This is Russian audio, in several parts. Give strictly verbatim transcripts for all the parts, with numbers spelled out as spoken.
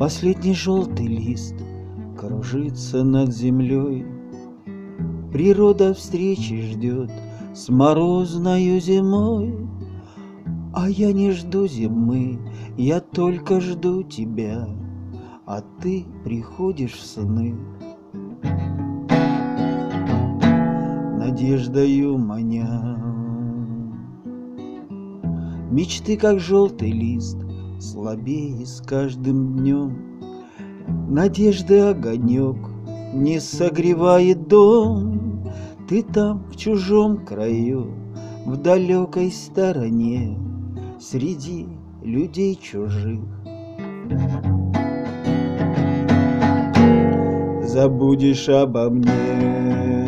Последний желтый лист кружится над землей. Природа встречи ждет с морозною зимой. А я не жду зимы, я только жду тебя, а ты приходишь в сны. Надеждою маня. Мечты, как желтый лист, слабее с каждым днем. Надежды огонек не согревает дом. Ты там, в чужом краю, в далекой стороне, среди людей чужих. Забудешь обо мне.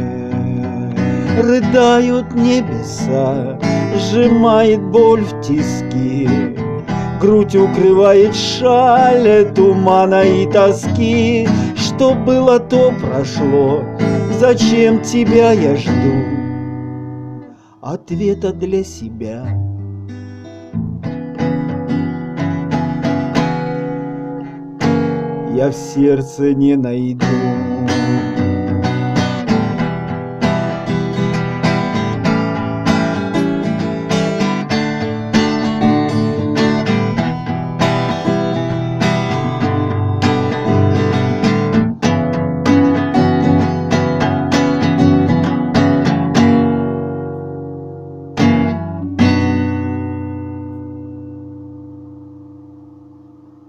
Рыдают небеса, сжимает боль в тиски, грудь укрывает шаль тумана и тоски. Что было, то прошло, зачем тебя я жду? Ответа для себя. Я в сердце не найду.